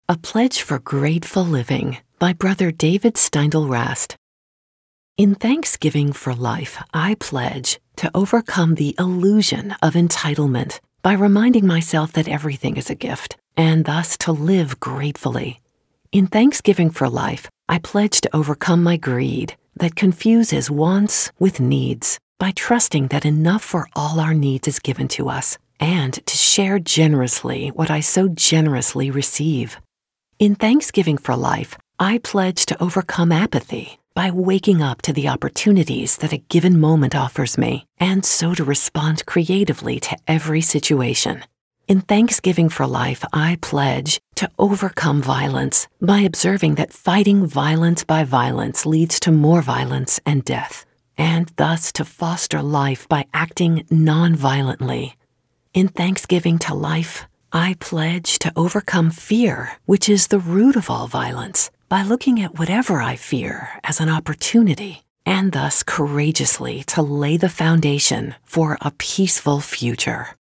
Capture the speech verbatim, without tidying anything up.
A Pledge for Grateful Living by Brother David Steindl Rast. In thanksgiving for life, I pledge to overcome the illusion of entitlement by reminding myself that everything is a gift, and thus to live gratefully. In thanksgiving for life, I pledge to overcome my greed that confuses wants with needs by trusting that enough for all our needs is given to us, and to share generously what I so generously receive. In thanksgiving for life, I pledge to overcome apathy by waking up to the opportunities that a given moment offers me, and so to respond creatively to every situation. In thanksgiving for life, I pledge to overcome violence by observing that fighting violence by violence leads to more violence and death, and thus to foster life by acting non-violently. In thanksgiving to life, I pledge to overcome fear, which is the root of all violence, by looking at whatever I fear as an opportunity, and thus courageously to lay the foundation for a peaceful future.